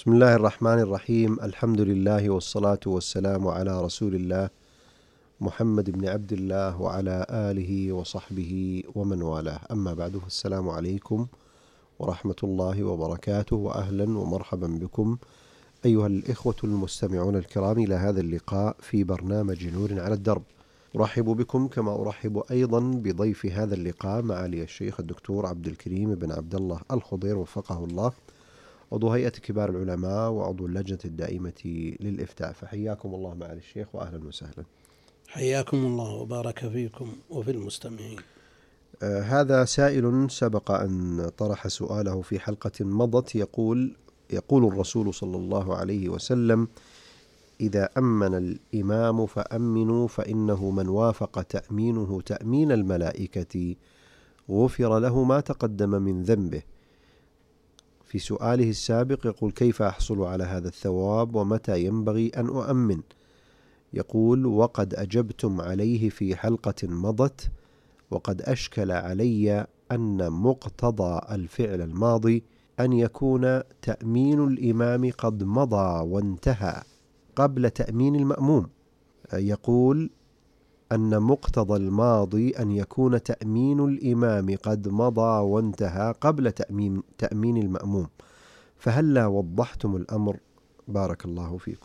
بسم الله الرحمن الرحيم. الحمد لله والصلاة والسلام على رسول الله محمد بن عبد الله وعلى آله وصحبه ومن والاه، أما بعد، السلام عليكم ورحمة الله وبركاته، وأهلا ومرحبا بكم أيها الإخوة المستمعون الكرام إلى هذا اللقاء في برنامج نور على الدرب. أرحب بكم كما أرحب أيضا بضيف هذا اللقاء معالي الشيخ الدكتور عبد الكريم بن عبد الله الخضير وفقه الله، عضو هيئة كبار العلماء وعضو اللجنة الدائمة للإفتاء. فحياكم الله معالي الشيخ وأهلا وسهلا. حياكم الله وبارك فيكم وفي المستمعين. هذا سائل سبق أن طرح سؤاله في حلقة مضت، يقول الرسول صلى الله عليه وسلم: إذا أمن الإمام فأمنوا، فإنه من وافق تأمينه تأمين الملائكة غفر له ما تقدم من ذنبه. في سؤاله السابق يقول: كيف أحصل على هذا الثواب ومتى ينبغي أن أؤمن؟ يقول: وقد أجبتم عليه في حلقة مضت، وقد أشكل علي أن مقتضى الفعل الماضي أن يكون تأمين الإمام قد مضى وانتهى قبل تأمين المأموم. يقول أن مقتضى الماضي أن يكون تأمين الإمام قد مضى وانتهى قبل تأمين المأموم، فهلا وضحتم الأمر؟ بارك الله فيكم.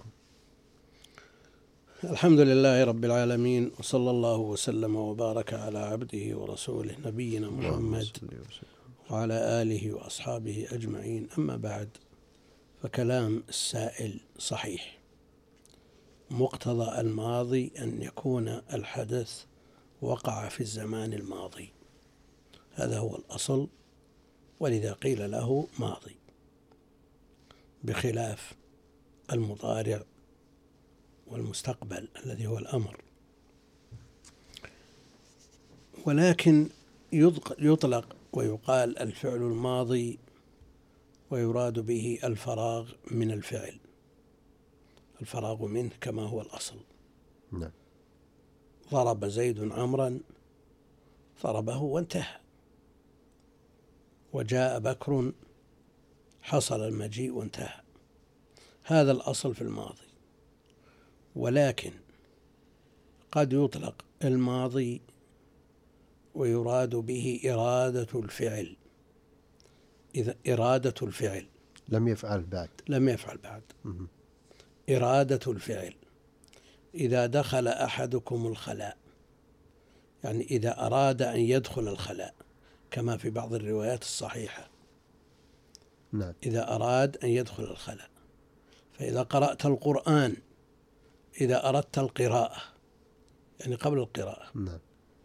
الحمد لله رب العالمين، وصلى الله وسلم وبارك على عبده ورسوله نبينا محمد وعلى آله وأصحابه أجمعين. أما بعد، فكلام السائل صحيح. مقتضى الماضي أن يكون الحدث وقع في الزمان الماضي، هذا هو الأصل، ولذا قيل له ماضي، بخلاف المضارع والمستقبل الذي هو الأمر. ولكن يطلق ويقال الفعل الماضي ويراد به الفراغ من الفعل، الفراغ منه كما هو الأصل. نعم. ضرب زيد عمرا، ضربه وانتهى. وجاء بكر، حصل المجيء وانتهى. هذا الأصل في الماضي. ولكن قد يطلق الماضي ويراد به إرادة الفعل، إذا إرادة الفعل لم يفعل بعد. إرادة الفعل إذا دخل أحدكم الخلاء، يعني إذا أراد أن يدخل الخلاء، كما في بعض الروايات الصحيحة. نعم. إذا أراد أن يدخل الخلاء. فإذا قرأت القرآن، إذا أردت القراءة، يعني قبل القراءة، نعم.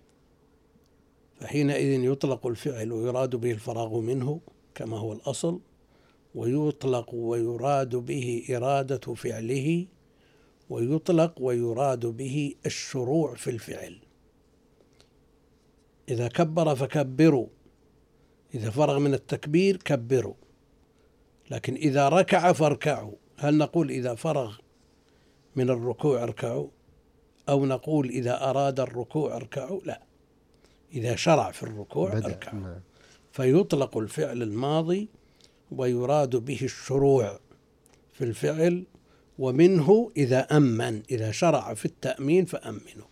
فحينئذ يطلق الفعل ويراد به الفراغ منه كما هو الأصل، ويطلق ويراد به إرادة فعله، ويطلق ويراد به الشروع في الفعل. إذا كبر فكبروا، إذا فرغ من التكبير كبروا. لكن إذا ركع فاركعوا، هل نقول إذا فرغ من الركوع اركعوا، أو نقول إذا أراد الركوع اركعوا؟ لا، إذا شرع في الركوع اركعوا. نعم. فيطلق الفعل الماضي ويراد به الشروع في الفعل، ومنه إذا أمن، إذا شرع في التأمين فأمنوا.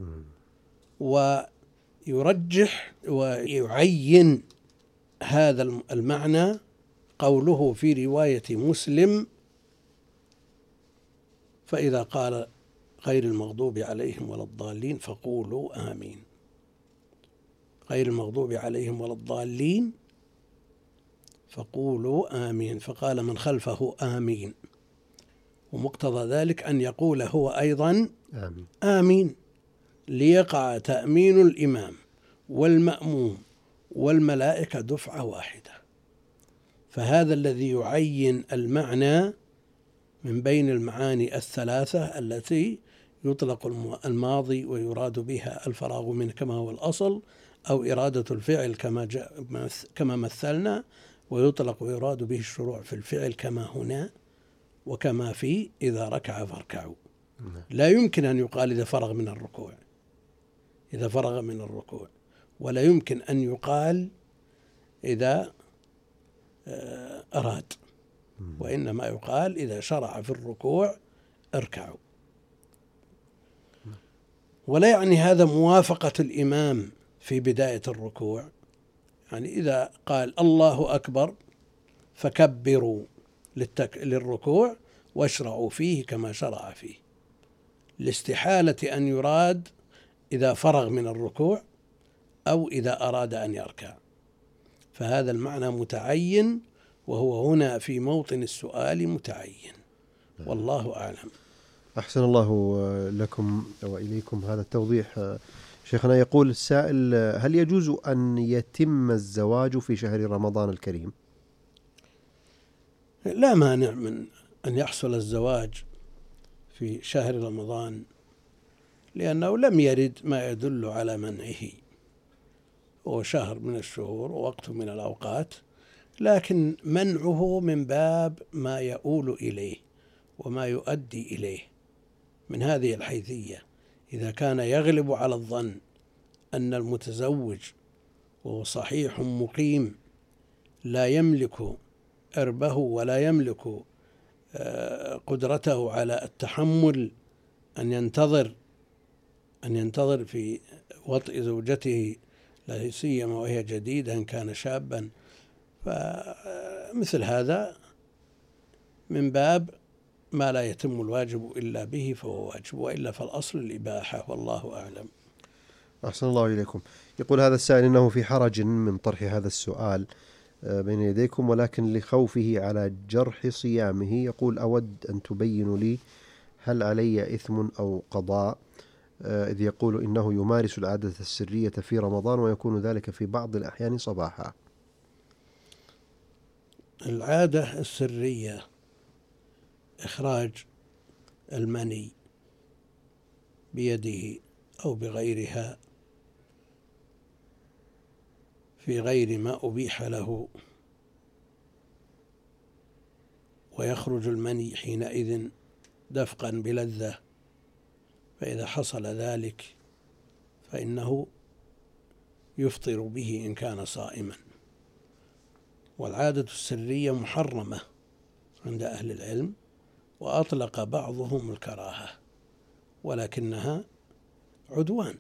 ويرجح ويعين هذا المعنى قوله في رواية مسلم: فإذا قال غير المغضوب عليهم ولا الضالين فقولوا آمين. غير المغضوب عليهم ولا الضالين فقولوا آمين، فقال من خلفه آمين. ومقتضى ذلك أن يقول هو أيضا آمين، ليقع تأمين الإمام والمأموم والملائكة دفعة واحدة. فهذا الذي يعين المعنى من بين المعاني الثلاثة التي يطلق الماضي ويراد بها الفراغ منه كما هو الأصل، أو إرادة الفعل كما مثلنا، ويطلق ويراد به الشروع في الفعل كما هنا، وكما في إذا ركع فاركعوا. لا يمكن أن يقال إذا فرغ من الركوع، ولا يمكن أن يقال إذا أراد. وإنما يقال إذا شرع في الركوع اركعوا. ولا يعني هذا موافقة الإمام في بداية الركوع، يعني إذا قال الله أكبر فكبروا للركوع واشرعوا فيه كما شرع فيه، لاستحالة أن يراد إذا فرغ من الركوع أو إذا أراد أن يركع، فهذا المعنى متعين، وهو هنا في موطن السؤال متعين، والله أعلم. أحسن الله لكم وإليكم هذا التوضيح. شيخنا، يقول السائل: هل يجوز أن يتم الزواج في شهر رمضان الكريم؟ لا مانع من أن يحصل الزواج في شهر رمضان، لأنه لم يرد ما يدل على منعه، هو شهر من الشهور ووقت من الأوقات، لكن منعه من باب ما يؤول إليه وما يؤدي إليه. من هذه الحيثية إذا كان يغلب على الظن أن المتزوج وهو صحيح مقيم لا يملك إربه ولا يملك قدرته على التحمل أن ينتظر في وطئ زوجته، لا سيما وهي جديدة إن كان شابا، فمثل هذا من باب ما لا يتم الواجب إلا به فهو واجب، وإلا فالأصل الإباحة، والله أعلم. أحسن الله إليكم. يقول هذا السائل إنه في حرج من طرح هذا السؤال بين يديكم، ولكن لخوفه على جرح صيامه يقول: أود أن تبينوا لي هل علي إثم أو قضاء، إذ يقول إنه يمارس العادة السرية في رمضان ويكون ذلك في بعض الأحيان صباحا. العادة السرية إخراج المني بيده أو بغيرها في غير ما أبيح له، ويخرج المني حينئذ دفقا بلذة، فإذا حصل ذلك فإنه يفطر به إن كان صائما. والعادة السرية محرمة عند أهل العلم، وأطلق بعضهم الكراهة، ولكنها عدوان،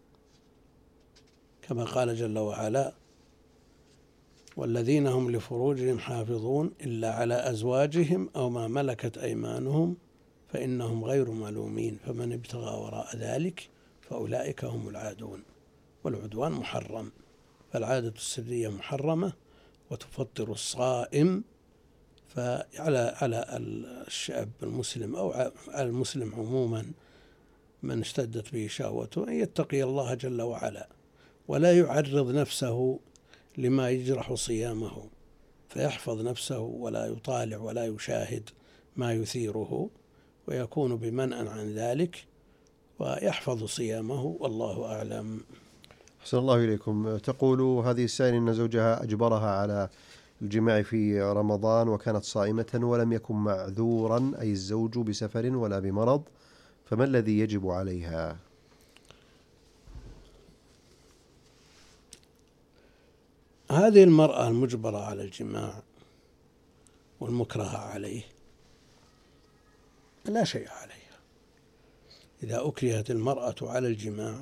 كما قال جل وعلا: والذين هم لفروجهم حافظون إلا على أزواجهم أو ما ملكت أيمانهم فإنهم غير ملومين فمن ابتغى وراء ذلك فأولئك هم العادون. والعدوان محرم، فالعادة السرية محرمة وتفطر الصائم. فعلى الشعب المسلم أو على المسلم عموما من اشتدت به شهوته أن يتقي الله جل وعلا، ولا يعرض نفسه لما يجرح صيامه، فيحفظ نفسه ولا يطالع ولا يشاهد ما يثيره، ويكون بمنأ عن ذلك ويحفظ صيامه، والله أعلم. أحسن الله إليكم. تقول هذه السائلة إن زوجها أجبرها على الجماع في رمضان وكانت صائمة ولم يكن معذورا، أي الزوج، بسفر ولا بمرض، فما الذي يجب عليها؟ هذه المرأة المجبرة على الجماع والمكره عليه لا شيء عليها. إذا أكرهت المرأة على الجماع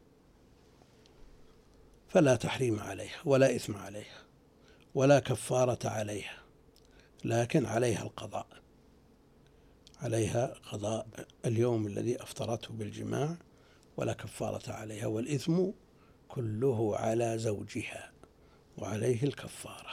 فلا تحريم عليها ولا إثم عليها ولا كفارة عليها، لكن عليها القضاء، عليها قضاء اليوم الذي أفطرته بالجماع، ولا كفارة عليها، والإثم كله على زوجها، وعليه الكفارة،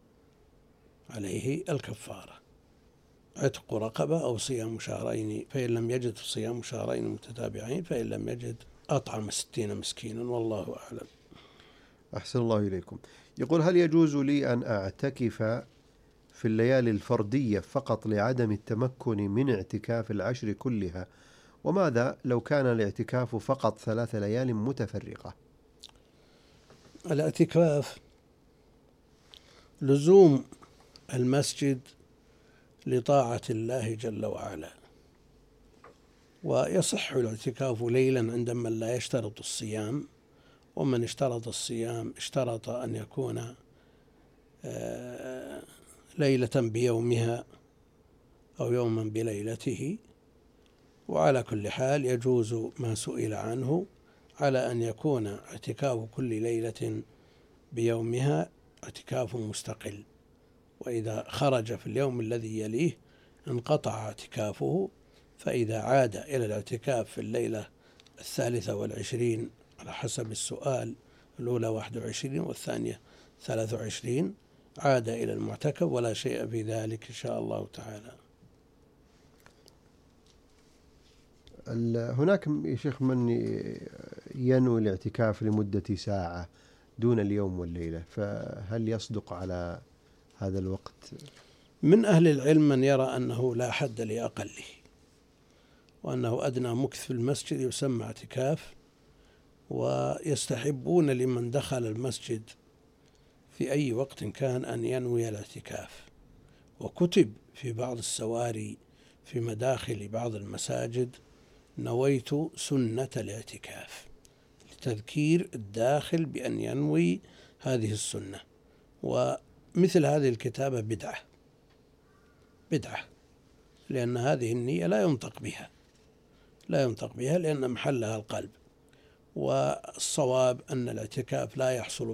عليه الكفارة، عتق رقبة أو صيام شهرين، فإن لم يجد صيام شهرين متتابعين، فإن لم يجد أطعم 60 مسكينا، والله أعلم. أحسن الله إليكم. يقول: هل يجوز لي أن أعتكف في الليالي الفردية فقط لعدم التمكن من اعتكاف العشر كلها؟ وماذا لو كان الاعتكاف فقط 3 ليال متفرقة؟ الاعتكاف لزوم المسجد لطاعة الله جل وعلا، ويصح الاعتكاف ليلا عند من لا يشترط الصيام، ومن اشترط الصيام اشترط أن يكون ليلة بيومها أو يوما بليلته. وعلى كل حال يجوز ما سئل عنه على أن يكون اعتكاف كل ليلة بيومها اعتكاف مستقل، وإذا خرج في اليوم الذي يليه انقطع اعتكافه، فإذا عاد إلى الاعتكاف في الليلة 23 على حسب السؤال، الأولى 21 والثانية 23، عاد إلى المعتكف ولا شيء في ذلك إن شاء الله تعالى. هناك يا شيخ من ينوي الاعتكاف لمدة ساعة دون اليوم والليلة، فهل يصدق على هذا الوقت؟ من أهل العلم من يرى أنه لا حد لأقله، وأنه أدنى مكث في المسجد يسمى اعتكاف، ويستحبون لمن دخل المسجد في أي وقت كان أن ينوي الاعتكاف. وكتب في بعض السواري في مداخل بعض المساجد: نويت سنة الاعتكاف، لتذكير الداخل بأن ينوي هذه السنة. ومثل هذه الكتابة بدعة، لأن هذه النية لا ينطق بها لأن محلها القلب. والصواب أن الاعتكاف لا يحصل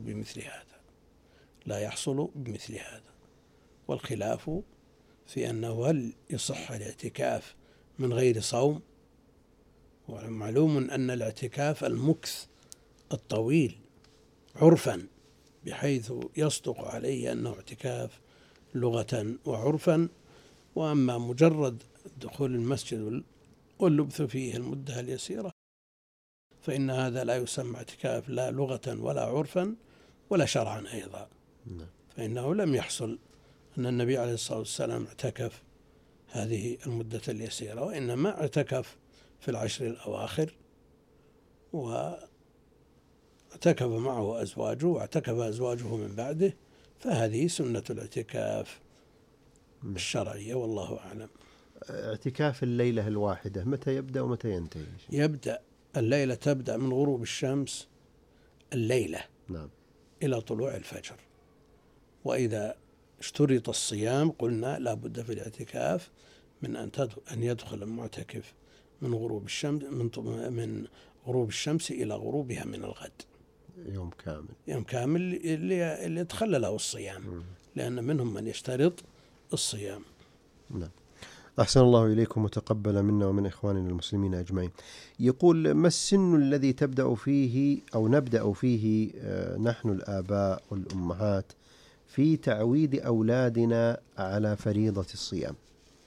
بمثل هذا، والخلاف في أنه هل يصح الاعتكاف من غير صوم. ومعلوم أن الاعتكاف المكث الطويل عرفا، بحيث يصدق عليه أنه اعتكاف لغة وعرفا. وأما مجرد دخول المسجد واللبث فيه المدة اليسيرة فإن هذا لا يسمى اعتكاف لا لغة ولا عرفا ولا شرعا أيضا. فإنه لم يحصل أن النبي عليه الصلاة والسلام اعتكف هذه المدة اليسيرة، وإنما اعتكف في العشر الأواخر، واعتكف معه أزواجه واعتكف أزواجه من بعده، فهذه سنة الاعتكاف الشرعية والله أعلم. اعتكاف الليلة الواحدة متى يبدأ ومتى ينتهي؟ الليلة تبدأ من غروب الشمس الليلة إلى طلوع الفجر. وإذا اشترط الصيام قلنا لا بد في الاعتكاف من أن يدخل المعتكف من غروب الشمس إلى غروبها من الغد، يوم كامل اللي يتخلله الصيام، لأن منهم من يشترط الصيام. نعم. أحسن الله إليكم وتقبل منا ومن إخواننا المسلمين أجمعين. يقول: ما السن الذي تبدأ فيه أو نبدأ فيه نحن الآباء والأمهات في تعويد أولادنا على فريضة الصيام؟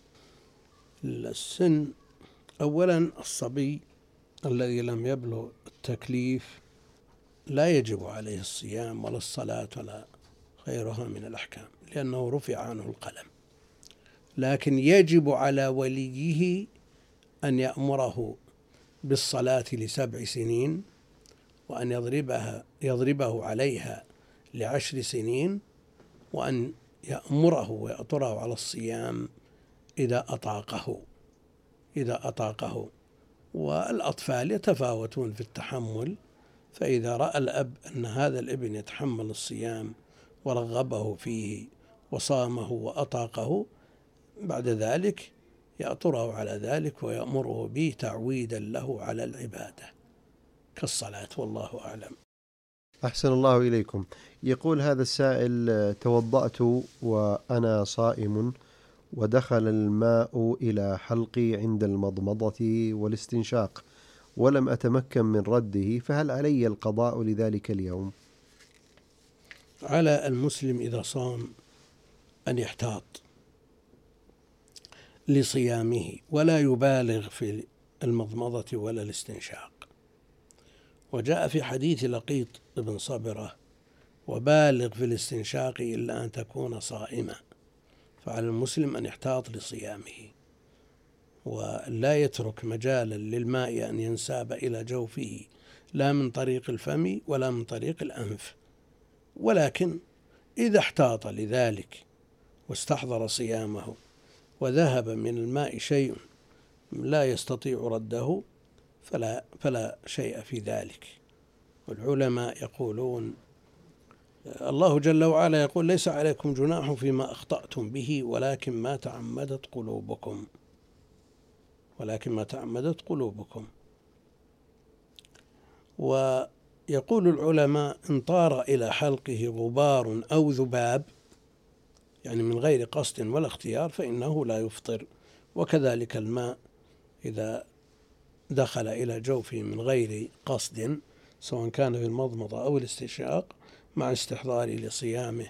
السن أولا الصبي الذي لم يبلغ التكليف لا يجب عليه الصيام ولا الصلاة ولا غيرها من الأحكام، لأنه رفع عنه القلم. لكن يجب على وليه أن يأمره بالصلاة ل7 سنين، وأن يضربه عليها ل10 سنين، وأن يأمره ويأطره على الصيام إذا أطاقه. والأطفال يتفاوتون في التحمل، فإذا رأى الأب أن هذا الابن يتحمل الصيام ورغبه فيه وصامه وأطاقه، بعد ذلك يأطره على ذلك ويأمره به تعويدا له على العبادة كالصلاة، والله أعلم. أحسن الله إليكم. يقول هذا السائل: توضأت وأنا صائم ودخل الماء إلى حلقي عند المضمضة والاستنشاق ولم أتمكن من رده، فهل علي القضاء لذلك اليوم؟ على المسلم إذا صام أن يحتاط لصيامه ولا يبالغ في المضمضة ولا الاستنشاق. وجاء في حديث لقيط بن صبرة: وبالغ في الاستنشاق إلا أن تكون صائما. فعلى المسلم أن يحتاط لصيامه ولا يترك مجالا للماء أن ينساب إلى جوفه، لا من طريق الفم ولا من طريق الأنف. ولكن إذا احتاط لذلك واستحضر صيامه وذهب من الماء شيء لا يستطيع رده فلا شيء في ذلك. والعلماء يقولون الله جل وعلا يقول: ليس عليكم جناح فيما أخطأتم به ولكن ما تعمدت قلوبكم، ولكن ما تعمدت قلوبكم. ويقول العلماء: إن طار إلى حلقه غبار أو ذباب، يعني من غير قصد ولا اختيار، فإنه لا يفطر. وكذلك الماء إذا دخل إلى جوفه من غير قصد، سواء كان في المضمضة أو الاستنشاق، مع استحضاره لصيامه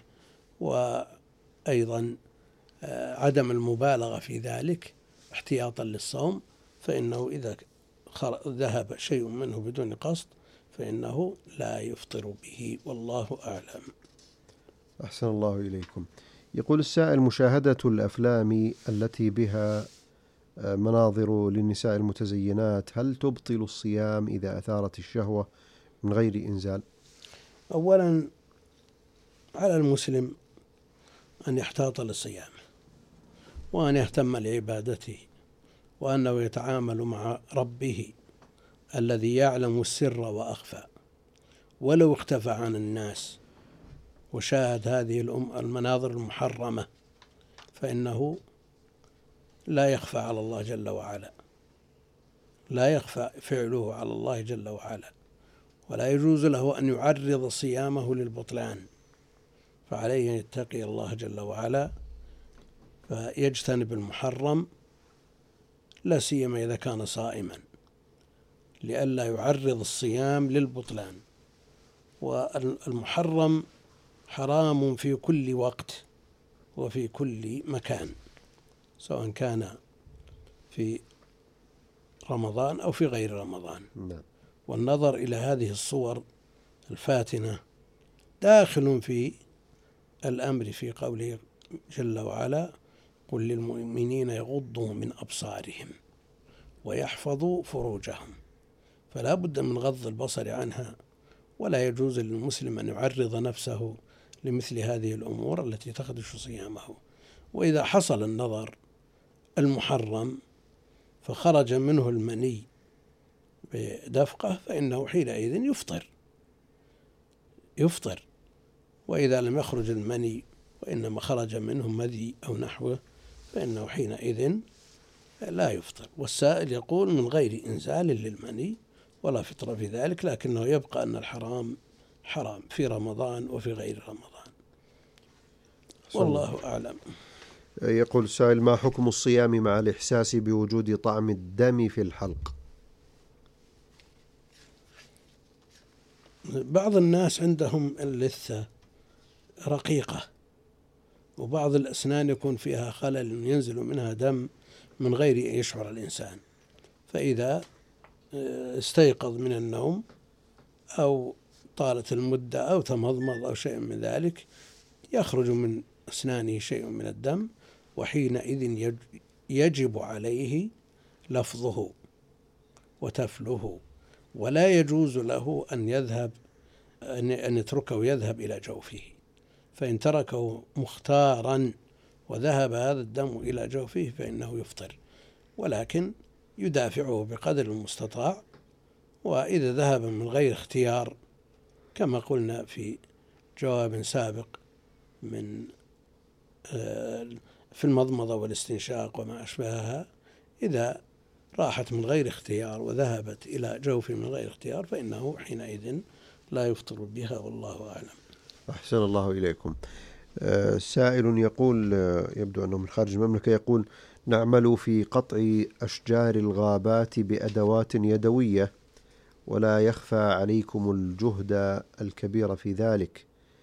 وأيضا عدم المبالغة في ذلك احتياطا للصوم، فإنه إذا ذهب شيء منه بدون قصد فإنه لا يفطر به، والله أعلم. أحسن الله إليكم. يقول السائل: مشاهدة الأفلام التي بها مناظر للنساء المتزينات هل تبطل الصيام إذا أثارت الشهوة من غير إنزال؟ أولا، على المسلم أن يحتاط لصيامه وأن يهتم لعبادته، وأنه يتعامل مع ربه الذي يعلم السر وأخفى. ولو اختفى عن الناس وشاهد هذه المناظر المحرمة فإنه لا يخفى على الله جل وعلا، لا يخفى فعله على الله جل وعلا، ولا يجوز له أن يعرض صيامه للبطلان، فعليه أن يتقي الله جل وعلا فيجتنب المحرم، لا سيما إذا كان صائما، لئلا يعرض الصيام للبطلان. والمحرم حرام في كل وقت وفي كل مكان، سواء كان في رمضان أو في غير رمضان. والنظر إلى هذه الصور الفاتنة داخل في الأمر في قوله جل وعلا: قل للمؤمنين يغضوا من أبصارهم ويحفظوا فروجهم. فلا بد من غض البصر عنها، ولا يجوز للمسلم أن يعرض نفسه لمثل هذه الأمور التي تخدش صيامه. وإذا حصل النظر المحرم فخرج منه المني بدفقة فإنه حينئذ يفطر. وإذا لم يخرج المني وإنما خرج منه مذي أو نحوه فإنه حينئذ لا يفطر. والسائل يقول: من غير إنزال للمني ولا فطر في ذلك، لكنه يبقى أن الحرام حرام في رمضان وفي غير رمضان، والله أعلم. يقول السائل: ما حكم الصيام مع الإحساس بوجود طعم الدم في الحلق؟ بعض الناس عندهم اللثة رقيقة، وبعض الأسنان يكون فيها خلل ينزل منها دم من غير أن يشعر الإنسان، فإذا استيقظ من النوم أو طالت المدة أو تمضمض أو شيء من ذلك يخرج من أسنانه شيء من الدم، وحينئذ يجب عليه لفظه وتفله، ولا يجوز له أن يتركه يذهب إلى جوفه. فإن تركه مختارا وذهب هذا الدم إلى جوفه فإنه يفطر، ولكن يدافعه بقدر المستطاع. وإذا ذهب من غير اختيار كما قلنا في جواب سابق في المضمضة والاستنشاق وما أشبهها، إذا راحت من غير اختيار وذهبت إلى جوفه من غير اختيار فإنه حينئذ لا يفطر بها، والله أعلم. أحسن الله إليكم. سائل يقول، يبدو أنه من خارج المملكة، يقول: نعمل في قطع أشجار الغابات بأدوات يدوية، ولا يخفى عليكم الجهد الكبير في ذلك،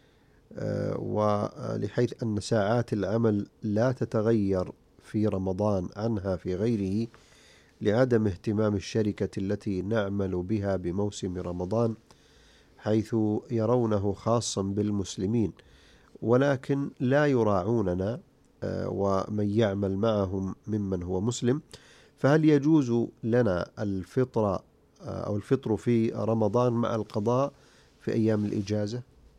ولحيث أن ساعات العمل لا تتغير في رمضان عنها في غيره، لعدم اهتمام الشركة التي نعمل بها بموسم رمضان، حيث يرونه خاصا بالمسلمين، ولكن لا يراعوننا ومن يعمل معهم ممن هو مسلم، فهل يجوز لنا الفطر في رمضان مع القضاء في أيام الإجازة؟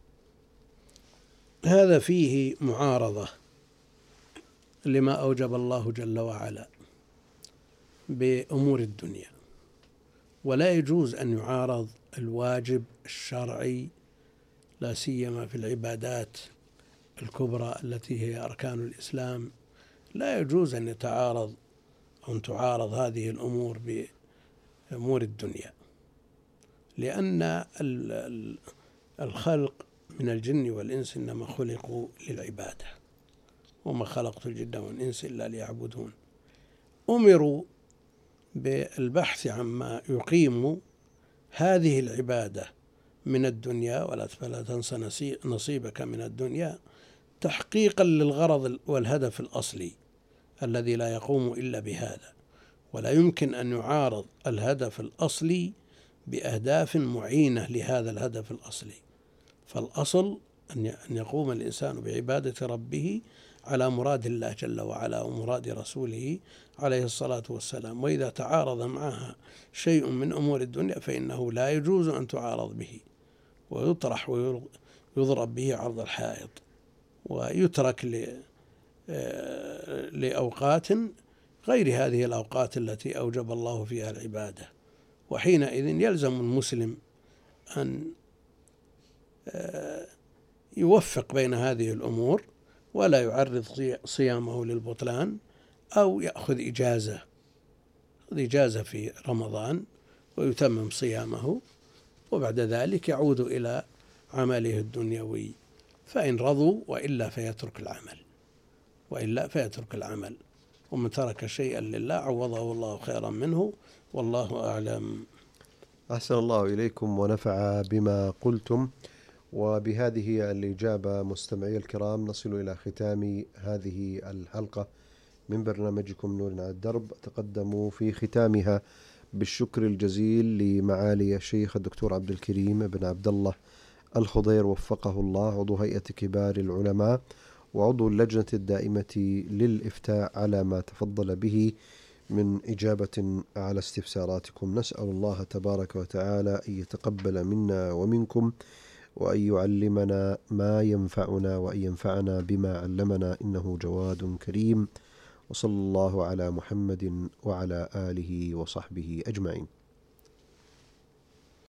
هذا فيه معارضة لما أوجب الله جل وعلا بأمور الدنيا، ولا يجوز أن يعارض الواجب الشرعي لا سيما في العبادات الكبرى التي هي أركان الإسلام، لا يجوز أن يتعارض أو أن تعارض هذه الأمور بأمور الدنيا، لأن الخلق من الجن والإنس إنما خلقوا للعبادة، وما خلقت الجن والإنس إلا ليعبدون. أمروا بالبحث عما يقيم هذه العبادة من الدنيا، فلا تنس نصيبك من الدنيا، تحقيقا للغرض والهدف الأصلي الذي لا يقوم إلا بهذا، ولا يمكن أن يعارض الهدف الأصلي بأهداف معينة لهذا الهدف الأصلي. فالأصل أن يقوم الإنسان بعبادة ربه على مراد الله جل وعلا ومراد رسوله عليه الصلاة والسلام، وإذا تعارض معها شيء من أمور الدنيا فإنه لا يجوز أن تعارض به، ويطرح ويضرب به عرض الحائط، ويترك لأوقات غير هذه الأوقات التي أوجب الله فيها العبادة. وحينئذ يلزم المسلم أن يوفق بين هذه الأمور، ولا يعرض صيامه للبطلان، أو يأخذ إجازة في رمضان ويتمم صيامه، وبعد ذلك يعود إلى عمله الدنيوي، فإن رضوا، وإلا فيترك العمل. ومن ترك شيئا لله عوضه الله خيرا منه، والله أعلم. أحسن الله إليكم ونفع بما قلتم. وبهذه الإجابة مستمعي الكرام نصل إلى ختام هذه الحلقة من برنامجكم نور على الدرب. تقدموا في ختامها بالشكر الجزيل لمعالي الشيخ الدكتور عبد الكريم بن عبد الله الخضير وفقه الله، عضو هيئة كبار العلماء وعضو اللجنة الدائمة للإفتاء، على ما تفضل به من إجابة على استفساراتكم. نسأل الله تبارك وتعالى أن يتقبل منا ومنكم، وأن يعلمنا ما ينفعنا، وأن ينفعنا بما علمنا، إنه جواد كريم. وصلى الله على محمد وعلى آله وصحبه أجمعين.